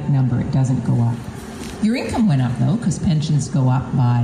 number. It doesn't go up. Your income went up, though, because pensions go up by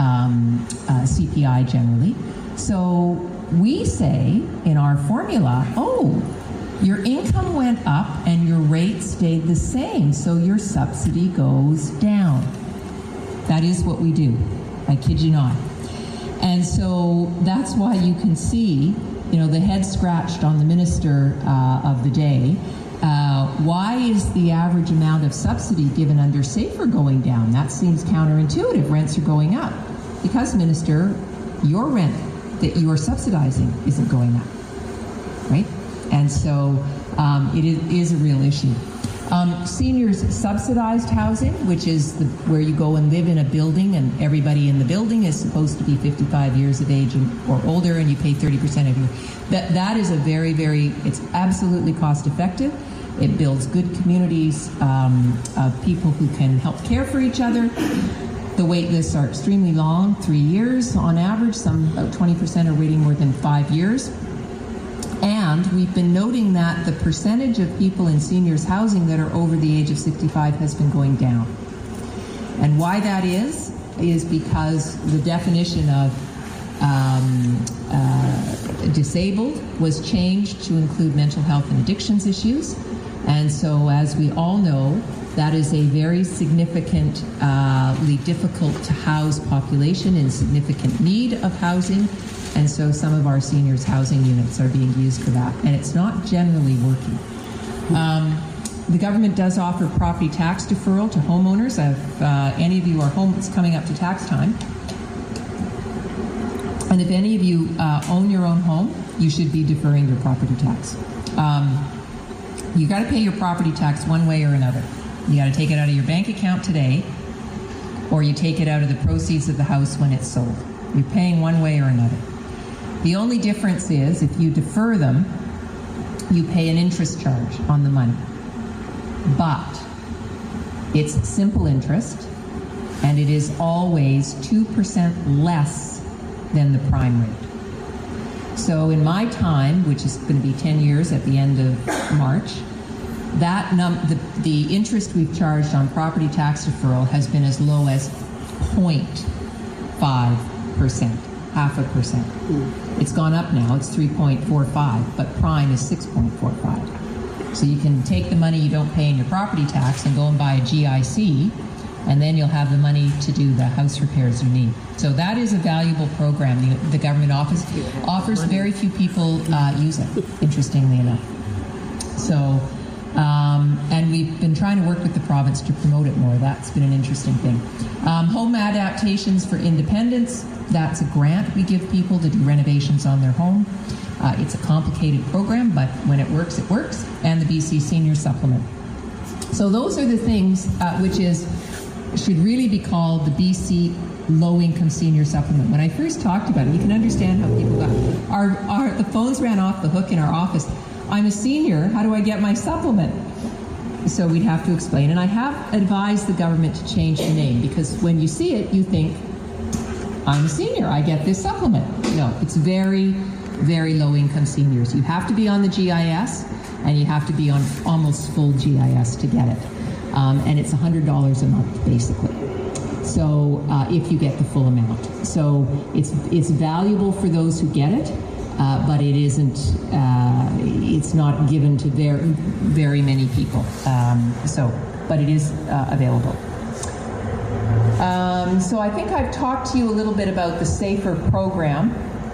CPI generally. So we say in our formula, your income went up and your rate stayed the same, so your subsidy goes down. That is what we do. I kid you not. And so that's why you can see, the head scratched on the minister of the day. Why is the average amount of subsidy given under SAFER going down? That seems counterintuitive. Rents are going up. Because, Minister, your rent that you are subsidizing isn't going up, right? And so it is a real issue. Seniors subsidized housing, which is where you go and live in a building and everybody in the building is supposed to be 55 years of age or older, and you pay 30% of your... That is a very, very... It's absolutely cost effective. It builds good communities of people who can help care for each other. The wait lists are extremely long, 3 years on average. Some, about 20%, are waiting more than 5 years. And we've been noting that the percentage of people in seniors housing that are over the age of 65 has been going down. And why that is because the definition of disabled was changed to include mental health and addictions issues. And so, as we all know, that is a very significantly difficult to house population in significant need of housing. And so some of our seniors' housing units are being used for that. And it's not generally working. The government does offer property tax deferral to homeowners. If any of you are home, it's coming up to tax time. And if any of you own your own home, you should be deferring your property tax. You got to pay your property tax one way or another. You got to take it out of your bank account today, or you take it out of the proceeds of the house when it's sold. You're paying one way or another. The only difference is if you defer them, you pay an interest charge on the money. But it's simple interest, and it is always 2% less than the prime rate. So in my time, which is going to be 10 years at the end of March, that the interest we've charged on property tax deferral has been as low as 0.5%, half a percent. It's gone up now, it's 3.45, but prime is 6.45. So you can take the money you don't pay in your property tax and go and buy a GIC, and then you'll have the money to do the house repairs you need. So that is a valuable program. The government offers very few people use it, interestingly enough. So, and we've been trying to work with the province to promote it more. That's been an interesting thing. Home adaptations for independence, that's a grant we give people to do renovations on their home. It's a complicated program, but when it works, it works. And the BC Senior Supplement. So those are the things which should really be called the BC Low-Income Senior Supplement. When I first talked about it, you can understand how people got the phones ran off the hook in our office. I'm a senior, how do I get my supplement? So we'd have to explain. And I have advised the government to change the name, because when you see it, you think, I'm a senior, I get this supplement. No, it's very, very low-income seniors. You have to be on the GIS, and you have to be on almost full GIS to get it. And it's $100 a month, basically. So if you get the full amount. So it's valuable for those who get it, but it isn't, it's not given to very many people. But it is available. So I think I've talked to you a little bit about the SAFER program.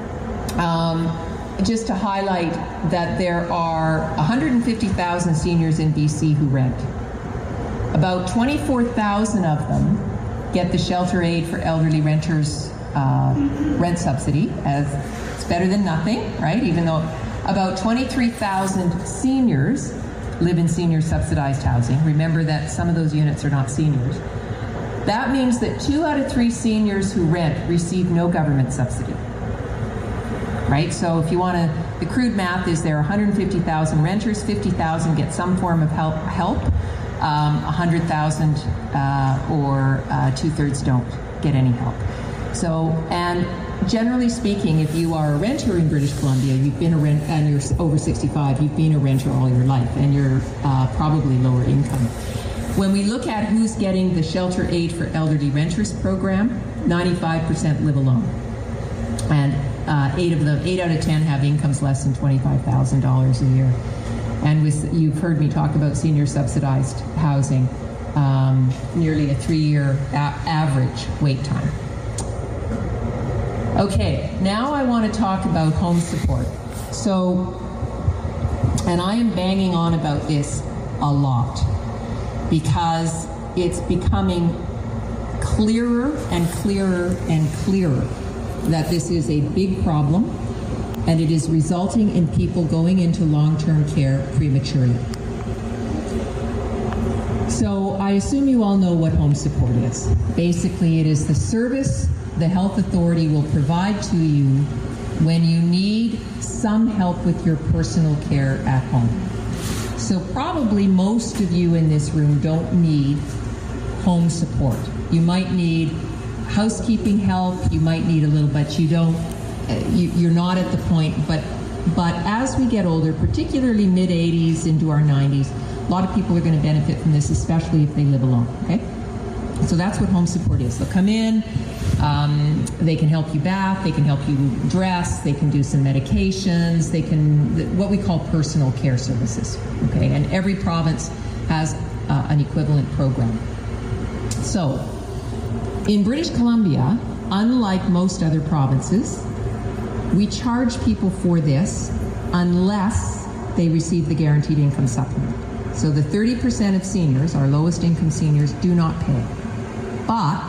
Just to highlight that there are 150,000 seniors in BC who rent. About 24,000 of them get the Shelter Aid for Elderly Renters rent subsidy, as it's better than nothing, right? Even though about 23,000 seniors live in senior subsidized housing. Remember that some of those units are not seniors. That means that 2 out of 3 seniors who rent receive no government subsidy. Right? So if you want to, the crude math is there are 150,000 renters, 50,000 get some form of help, 100,000 or 2/3 don't get any help. So, and generally speaking, if you are a renter in British Columbia, you've been and you're over 65, you've been a renter all your life, and you're probably lower income. When we look at who's getting the Shelter Aid for Elderly Renters program, 95% live alone. And 8 out of 10 have incomes less than $25,000 a year. And you've heard me talk about senior subsidized housing, nearly a 3-year average wait time. Okay, now I want to talk about home support. So, and I am banging on about this a lot because it's becoming clearer and clearer and clearer that this is a big problem, and it is resulting in people going into long-term care prematurely. So I assume you all know what home support is. Basically, it is the service the health authority will provide to you when you need some help with your personal care at home. So probably most of you in this room don't need home support. You might need housekeeping help, you might need a little, but you don't, you're not at the point, but as we get older, particularly mid-80s into our 90s, a lot of people are going to benefit from this, especially if they live alone, okay? So that's what home support is. They'll come in, they can help you bath, they can help you dress, they can do some medications, they can, what we call personal care services, okay? And every province has an equivalent program. So, in British Columbia, unlike most other provinces, we charge people for this unless they receive the guaranteed income supplement. So the 30% of seniors, our lowest income seniors, do not pay. But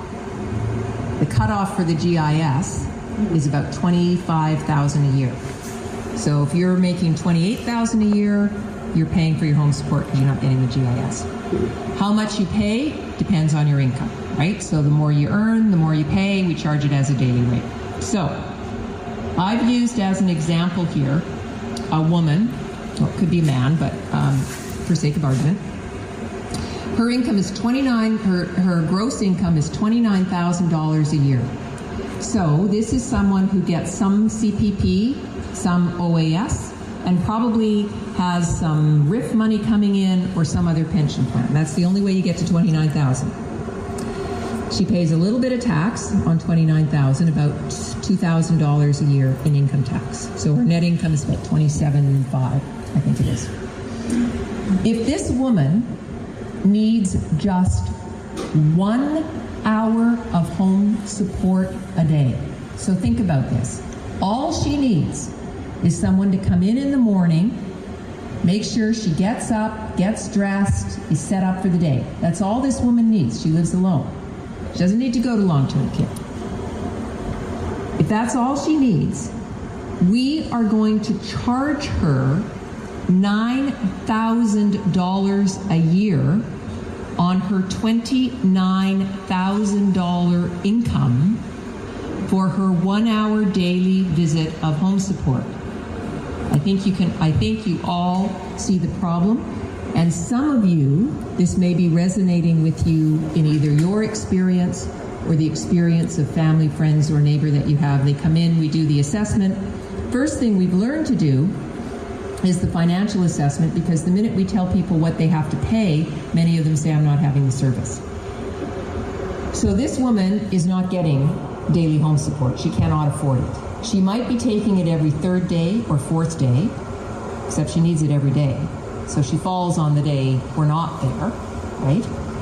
the cutoff for the GIS is about $25,000 a year. So if you're making $28,000 a year, you're paying for your home support because you're not getting the GIS. How much you pay depends on your income, right? So the more you earn, the more you pay. We charge it as a daily rate. So I've used as an example here a woman, well, it could be a man, but for sake of argument, her income is her gross income is $29,000 a year. So this is someone who gets some CPP, some OAS, and probably has some RIF money coming in or some other pension plan. That's the only way you get to $29,000. She pays a little bit of tax on $29,000, about $2,000 a year in income tax. So her net income is about $27,500, I think it is. If this woman needs just 1 hour of home support a day, so think about this. All she needs is someone to come in the morning, make sure she gets up, gets dressed, is set up for the day. That's all this woman needs. She lives alone. She doesn't need to go to long-term care. If that's all she needs, we are going to charge her $9,000 a year on her $29,000 income for her 1 hour daily visit of home support. I think you all see the problem, and some of you, this may be resonating with you in either your experience or the experience of family, friends, or neighbor that you have. They come in, we do the assessment. First thing we've learned to do is the financial assessment, because the minute we tell people what they have to pay, many of them say, I'm not having the service. So this woman is not getting daily home support. She cannot afford it. She might be taking it every third day or fourth day, except she needs it every day. So she falls on the day we're not there, right?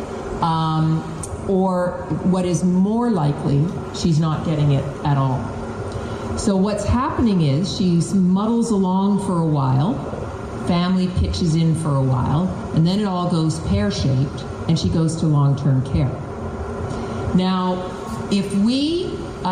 Or what is more likely, she's not getting it at all. So what's happening is she muddles along for a while, family pitches in for a while, and then it all goes pear-shaped, and she goes to long-term care. Now, if we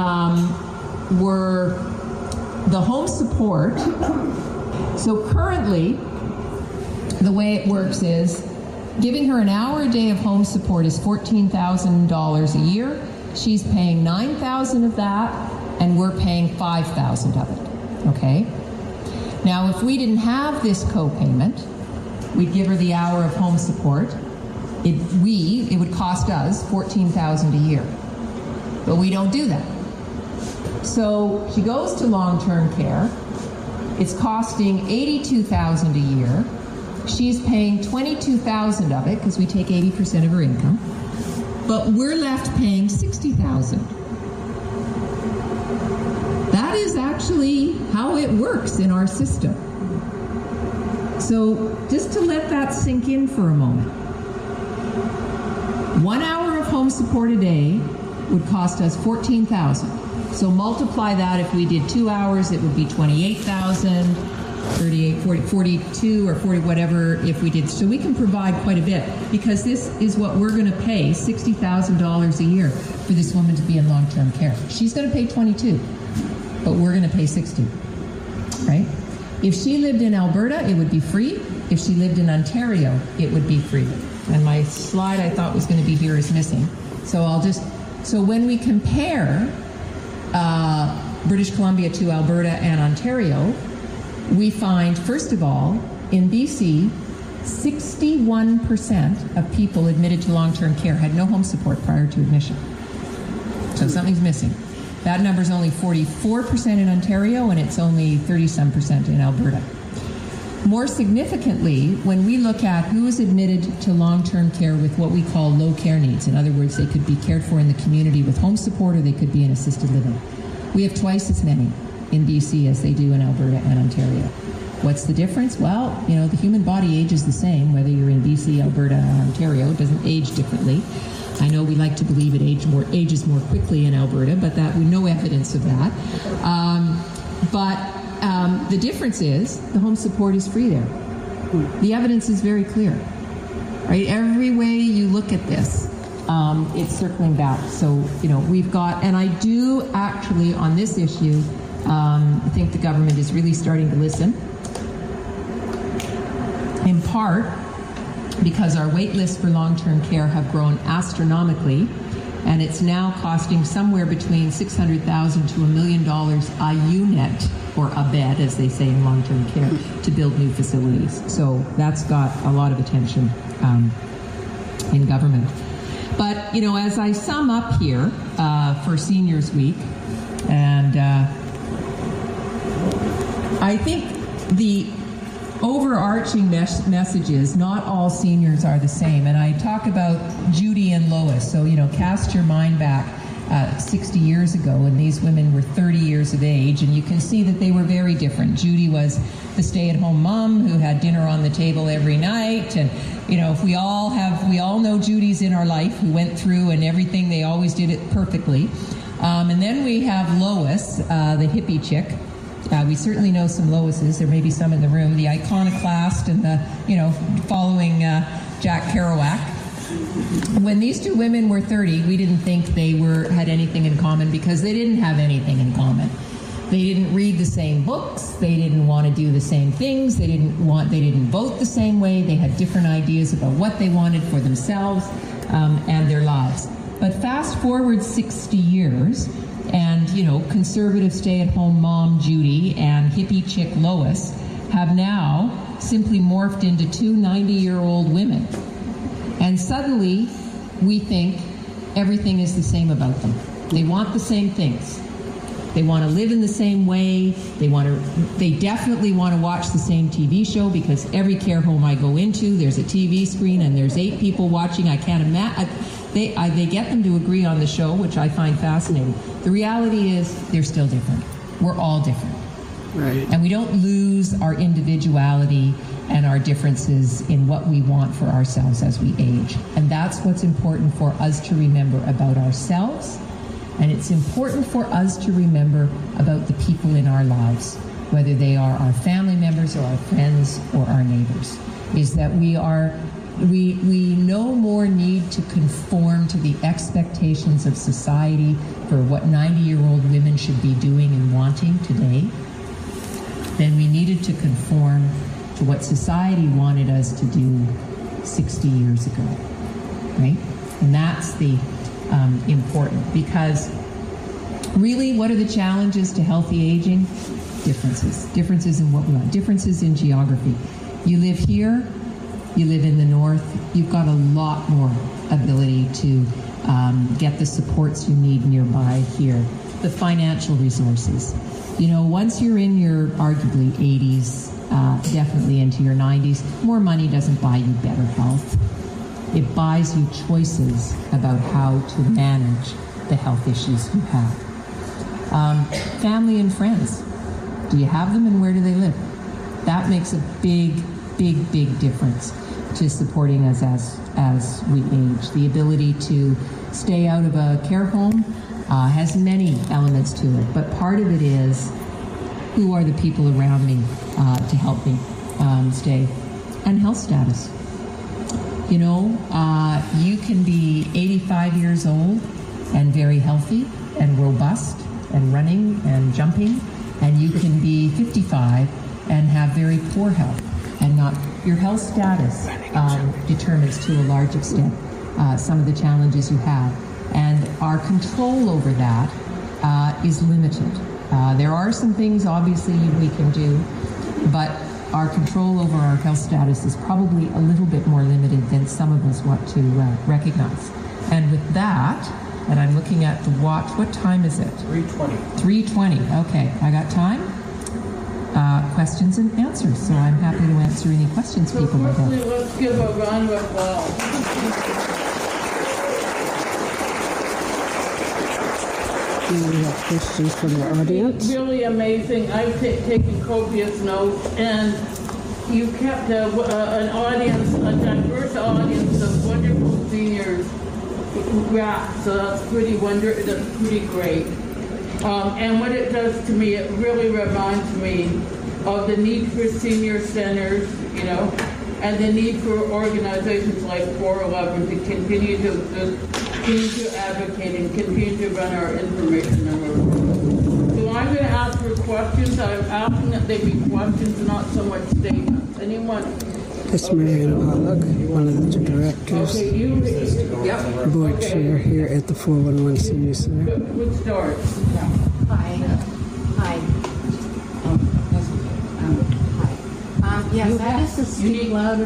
were the home support, so currently the way it works is giving her an hour a day of home support is $14,000 a year. She's paying $9,000 of that, and we're paying $5,000 of it, okay? Now, if we didn't have this co-payment, we'd give her the hour of home support. It would cost us $14,000 a year, but we don't do that. So she goes to long-term care. It's costing $82,000 a year. She's paying $22,000 of it because we take 80% of her income, but we're left paying $60,000. That is actually how it works in our system. So just to let that sink in for a moment. 1 hour of home support a day would cost us $14,000. So multiply that. If we did 2 hours, it would be $28,000, 38, 40, 42 or 40, whatever if we did. So we can provide quite a bit because this is what we're going to pay, $60,000 a year for this woman to be in long-term care. She's going to pay 22, but we're going to pay 60, right? If she lived in Alberta, it would be free. If she lived in Ontario, it would be free. And my slide I thought was going to be here is missing. So when we compare British Columbia to Alberta and Ontario, we find, first of all, in BC, 61% of people admitted to long-term care had no home support prior to admission. So something's missing. That number is only 44% in Ontario, and it's only 30-some% in Alberta. More significantly, when we look at who is admitted to long-term care with what we call low care needs, in other words, they could be cared for in the community with home support or they could be in assisted living, we have twice as many in BC as they do in Alberta and Ontario. What's the difference? Well, the human body ages the same, whether you're in BC, Alberta, or Ontario. It doesn't age differently. I know we like to believe it ages more quickly in Alberta, but we no evidence of that. The difference is the home support is free there. The evidence is very clear, right? Every way you look at this, it's circling back. So, we've got, and I do actually on this issue, I think the government is really starting to listen, in part because our wait lists for long-term care have grown astronomically, and it's now costing somewhere between $600,000 to $1 million a unit, or a bed, as they say in long-term care, to build new facilities. So that's got a lot of attention in government. But, as I sum up here for Seniors Week, and I think the overarching message is not all seniors are the same. And I talk about Judy and Lois. So, cast your mind back 60 years ago, and these women were 30 years of age, and you can see that they were very different. Judy was the stay-at-home mom who had dinner on the table every night, and if we all know Judy's in our life who went through and everything, they always did it perfectly. And then we have Lois, the hippie chick. We certainly know some Loises. There may be some in the room. The iconoclast and the, following Jack Kerouac. When these two women were 30, we didn't think they had anything in common because they didn't have anything in common. They didn't read the same books. They didn't want to do the same things. They didn't vote the same way. They had different ideas about what they wanted for themselves and their lives. But fast forward 60 years, and, conservative stay-at-home mom Judy and hippie chick Lois have now simply morphed into two 90-year-old women. And suddenly, we think everything is the same about them. They want the same things. They want to live in the same way. They definitely want to watch the same TV show, because every care home I go into, there's a TV screen and there's 8 people watching. I can't imagine. They get them to agree on the show, which I find fascinating. The reality is they're still different. We're all different. Right. And we don't lose our individuality and our differences in what we want for ourselves as we age. And that's what's important for us to remember about ourselves. And it's important for us to remember about the people in our lives, whether they are our family members or our friends or our neighbors, is that we no more need to conform to the expectations of society for what 90-year-old women should be doing and wanting today than we needed to conform to what society wanted us to do 60 years ago, right? And that's the important, because really, what are the challenges to healthy aging? Differences in what we want, differences in geography. You live here, you live in the north, you've got a lot more ability to get the supports you need nearby here. The financial resources. Once you're in your arguably 80s, definitely into your 90s. More money doesn't buy you better health. It buys you choices about how to manage the health issues you have. Family and friends. Do you have them, and where do they live? That makes a big, big, big difference to supporting us as we age. The ability to stay out of a care home has many elements to it, but part of it is who are the people around me to help me stay, and health status. You know, you can be 85 years old and very healthy and robust and running and jumping, and you can be 55 and have very poor health, and not your health status determines to a large extent some of the challenges you have, and our control over that is limited. There are some things obviously we can do, but our control over our health status is probably a little bit more limited than some of us want to recognize. And with that, and I'm looking at the watch, what time is it? 3:20. 3:20, okay, I got time. Questions and answers, so I'm happy to answer any questions people might have. Firstly, let's give a round of applause. We have questions from the audience. Really amazing. I've taken copious notes, and you kept an audience, a diverse audience of wonderful seniors wrapped. So that's pretty that's pretty great. And what it does to me, it really reminds me of the need for senior centers, you know, and the need for organizations like 411 to continue to advocate and continue to run our information network. So I'm going to ask for questions. I'm asking that they be questions, not so much statements. Anyone? That's Marianne Pollock, one of the two directors, Okay, yep. board chair here at the 411 Senior Center. Good start. Hi. Yes, I just to speak louder.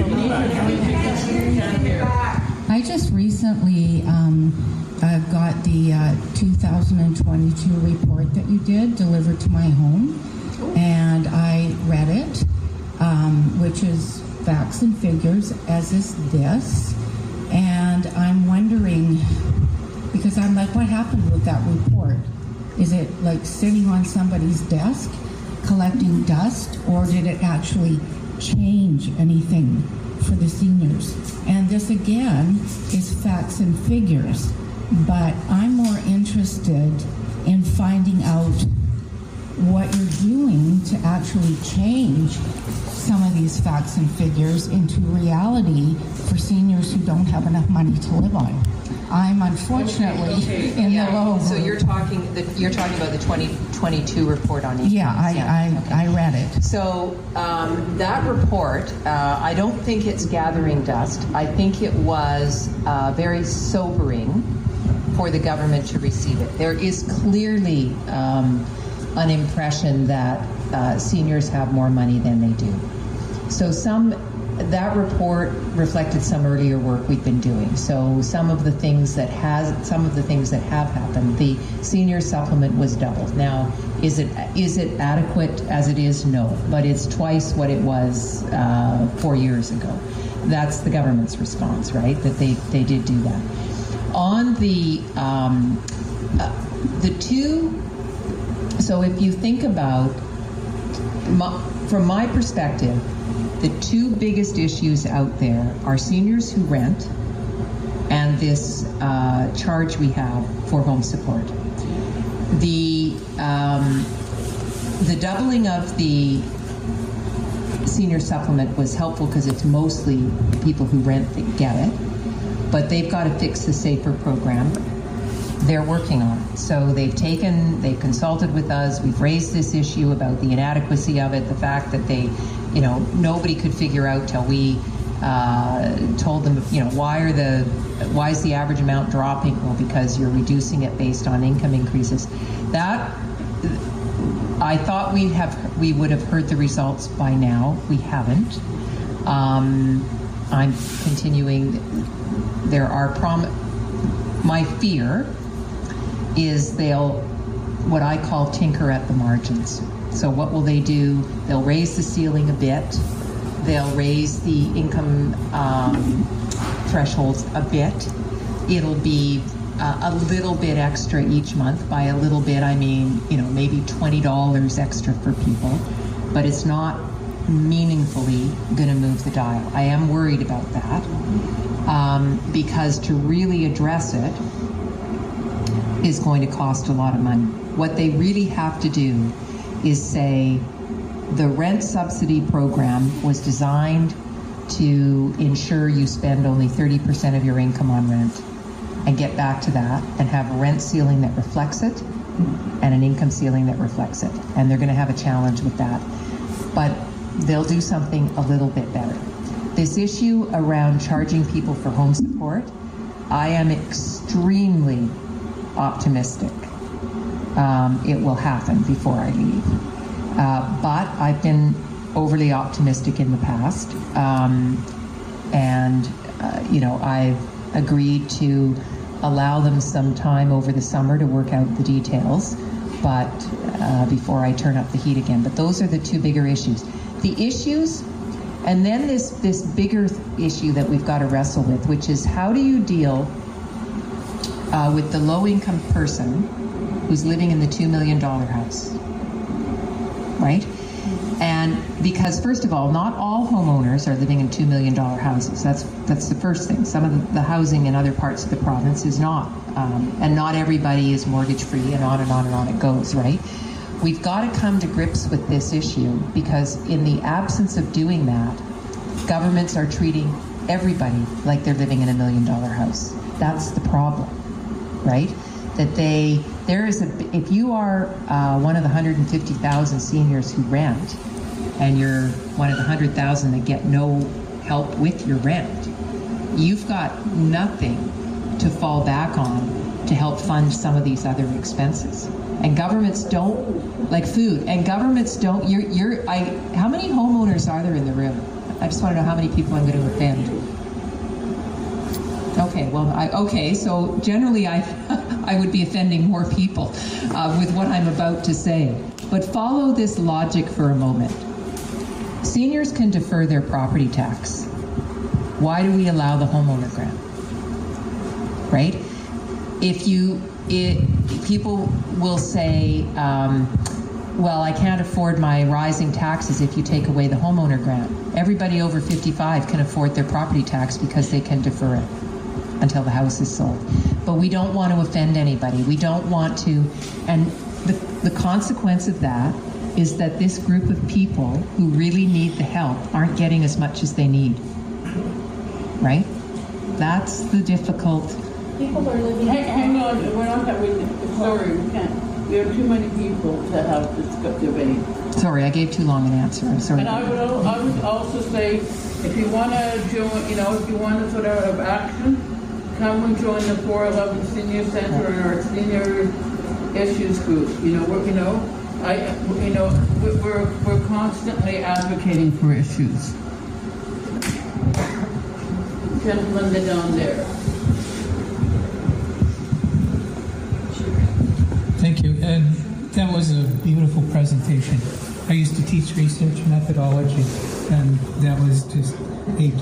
I just recently got the 2022 report that you did delivered to my home, and I read it, which is facts and figures, as is this, and I'm wondering, because I'm like, what happened with that report? Is it like sitting on somebody's desk collecting dust, or did it actually change anything for the seniors? And this again is facts and figures, but I'm more interested in finding out what you're doing to actually change some of these facts and figures into reality for seniors who don't have enough money to live on. I'm unfortunately in the low group. So you're talking about the 2022 report on EPS. I read it. So that report, I don't think it's gathering dust. I think it was very sobering for the government to receive it. There is clearly an impression that seniors have more money than they do. So that report reflected some earlier work we've been doing. So some of the things that have happened, the senior supplement was doubled. Now, is it adequate as it is? No, but it's twice what it was 4 years ago. That's the government's response, right? That they did do that. On the two. So if you think about, from my perspective, the two biggest issues out there are seniors who rent and this charge we have for home support. The doubling of the senior supplement was helpful because it's mostly people who rent that get it, but they've got to fix the SAFER program. They're working on it. So they've consulted with us. We've raised this issue about the inadequacy of it, the fact that nobody could figure out till we told them, why is the average amount dropping? Well, because you're reducing it based on income increases. That, I thought we would have heard the results by now. We haven't. I'm continuing. My fear is they'll, what I call tinker at the margins. So what will they do? They'll raise the ceiling a bit. They'll raise the income thresholds a bit. It'll be a little bit extra each month. By a little bit, I mean, maybe $20 extra for people, but it's not meaningfully going to move the dial. I am worried about that because to really address it is going to cost a lot of money. What they really have to do is say the rent subsidy program was designed to ensure you spend only 30% of your income on rent, and get back to that and have a rent ceiling that reflects it and an income ceiling that reflects it. And they're going to have a challenge with that. But they'll do something a little bit better. This issue around charging people for home support, I am extremely optimistic it will happen before I leave. But I've been overly optimistic in the past. I've agreed to allow them some time over the summer to work out the details, but before I turn up the heat again. But those are the two bigger issues. The issues, and then this bigger issue that we've got to wrestle with, which is how do you deal with the low-income person who's living in the $2 million house, right? And because, first of all, not all homeowners are living in $2 million houses. That's the first thing. Some of the housing in other parts of the province is not. And not everybody is mortgage-free, and on and on and on it goes, right? We've got to come to grips with this issue because in the absence of doing that, governments are treating everybody like they're living in $1 million house. That's the problem, right? That if you are one of the 150,000 seniors who rent, and you're one of the 100,000 that get no help with your rent, you've got nothing to fall back on to help fund some of these other expenses. And governments don't, like food, and governments don't, how many homeowners are there in the room? I just want to know how many people I'm going to offend. Okay, so generally I would be offending more people with what I'm about to say. But follow this logic for a moment. Seniors can defer their property tax. Why do we allow the homeowner grant? Right? People will say, well, I can't afford my rising taxes if you take away the homeowner grant. Everybody over 55 can afford their property tax because they can defer it until the house is sold. But we don't want to offend anybody. We don't want to, and the consequence of that is that this group of people who really need the help aren't getting as much as they need. Right? That's the difficult. People are living. Hang on, we're not having. Sorry, we can't. We have too many people to have this debate. Sorry, I gave too long an answer. I'm sorry. And I would also say, if you want to join, if you want to sort of have action, come and join the 411 Senior Center and our senior issues group. We're constantly advocating for issues. Gentleman down there. Thank you. And that was a beautiful presentation. I used to teach research methodology, and that was just A+.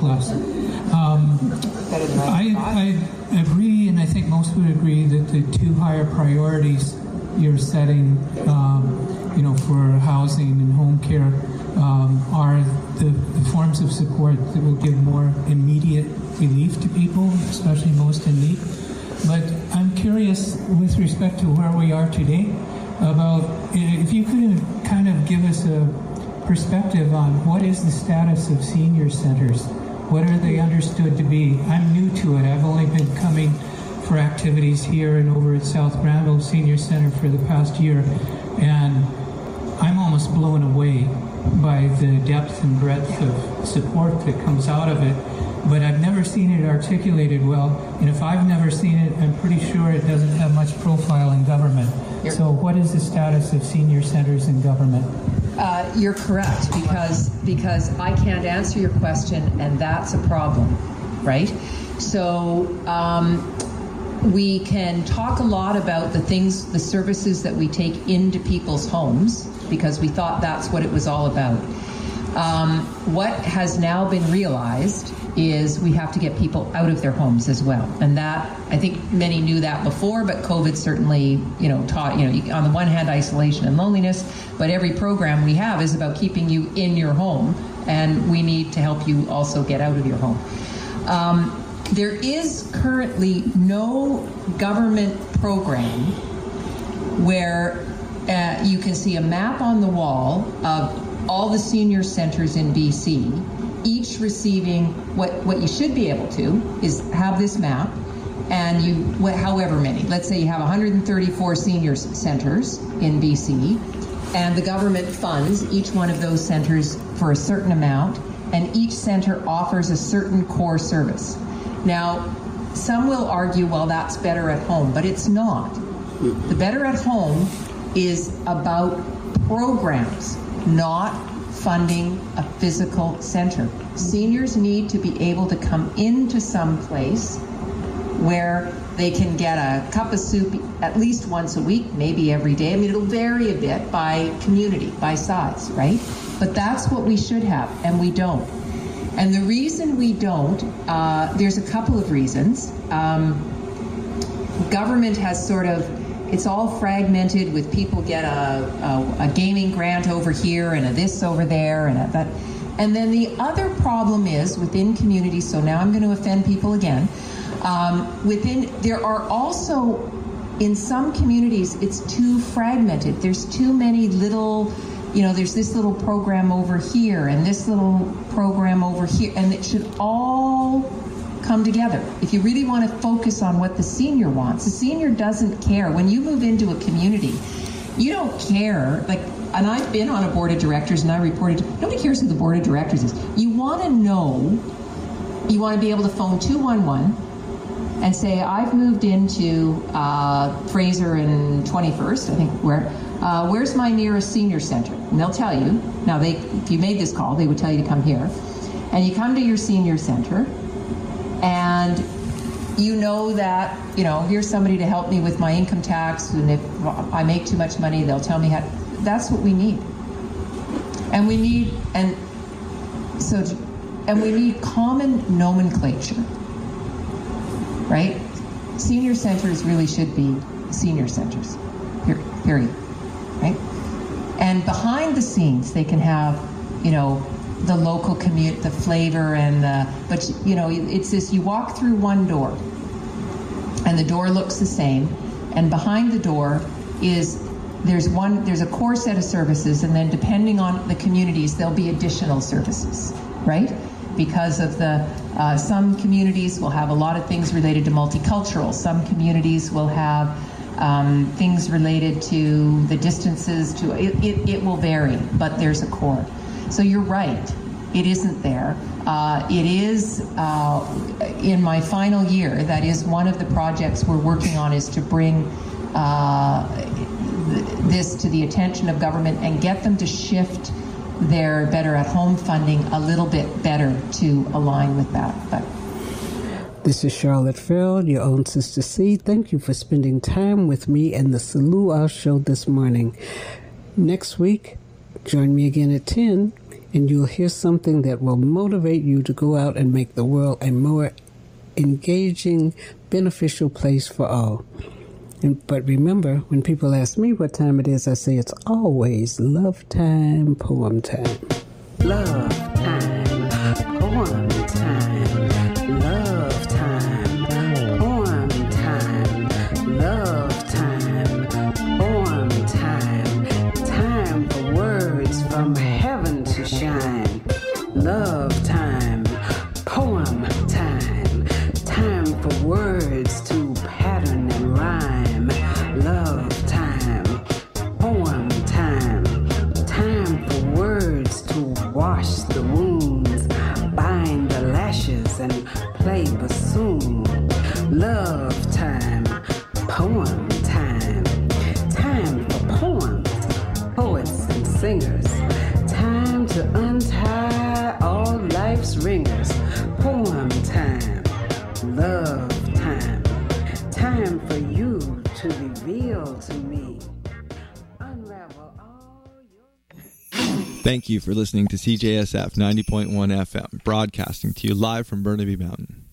I agree, and I think most would agree that the two higher priorities you're setting, for housing and home care are the forms of support that will give more immediate relief to people, especially most in need. But I'm curious, with respect to where we are today, about if you could kind of give us a perspective on what is the status of senior centers. What are they understood to be? I'm new to it. I've only been coming for activities here and over at South Granville Senior Center for the past year, and I'm almost blown away by the depth and breadth of support that comes out of it. But I've never seen it articulated well, and if I've never seen it, I'm pretty sure it doesn't have much profile in government. So what is the status of senior centers in government? You're correct, because I can't answer your question, and that's a problem, right? So we can talk a lot about the services that we take into people's homes, because we thought that's what it was all about. What has now been realized is we have to get people out of their homes as well. And that, I think many knew that before, but COVID certainly, taught, on the one hand, isolation and loneliness, but every program we have is about keeping you in your home, and we need to help you also get out of your home. There is currently no government program where you can see a map on the wall of all the senior centers in BC, each receiving what you should be able to is have this map, and however many, let's say you have 134 senior centers in BC, and the government funds each one of those centers for a certain amount, and each center offers a certain core service. Now, some will argue, well, that's better at home, but it's not. The better at home is about programs, not funding a physical center. Seniors need to be able to come into some place where they can get a cup of soup at least once a week, maybe every day. I mean, it'll vary a bit by community, by size, right? But that's what we should have, and we don't. And the reason we don't, there's a couple of reasons. Government has sort of, it's all fragmented with people get a gaming grant over here and a this over there and that. And then the other problem is within communities, so now I'm going to offend people again, there are also, in some communities, it's too fragmented. There's too many little, there's this little program over here and this little program over here, and it should all come together. If you really want to focus on what the senior wants, the senior doesn't care. When you move into a community, you don't care. And I've been on a board of directors, and I reported, nobody cares who the board of directors is. You want to know, you want to be able to phone 211 and say, I've moved into Fraser and 21st, I think, where's my nearest senior center? And they'll tell you. Now, if you made this call, they would tell you to come here. And you come to your senior center, and you know that, here's somebody to help me with my income tax, and if I make too much money, they'll tell me how. That's what we need. And we need, we need common nomenclature, right? Senior centers really should be senior centers, period, right? And behind the scenes, they can have, the local commute, the flavor, and but it's this, you walk through one door, and the door looks the same, and behind the door there's a core set of services, and then depending on the communities, there'll be additional services, right? Because of some communities will have a lot of things related to multicultural. Some communities will have things related to the distances. It will vary, but there's a core. So you're right, it isn't there. It is, in my final year, that is one of the projects we're working on, is to bring this to the attention of government and get them to shift their Better at Home funding a little bit better to align with that. But this is Charlotte Farrell, your own Sister C. Thank you for spending time with me and the Salua Show this morning. Next week, join me again at 10, and you'll hear something that will motivate you to go out and make the world a more engaging, beneficial place for all. But remember, when people ask me what time it is, I say it's always love time, poem time. Love time, poem time. Love time, poem time. Love time, poem time. Time for words from heaven to shine. Love time, poem time. Time for words to pattern and rhyme. Love time, poem time. Time for words to wash the wounds, bind the lashes, and play bassoon. Love time, poem time. Time for poems, poets and singers. Time to untie all life's ringers. Poem time, love time. Time time for you to reveal to me. Unravel all your... Thank you for listening to CJSF 90.1 FM, broadcasting to you live from Burnaby Mountain.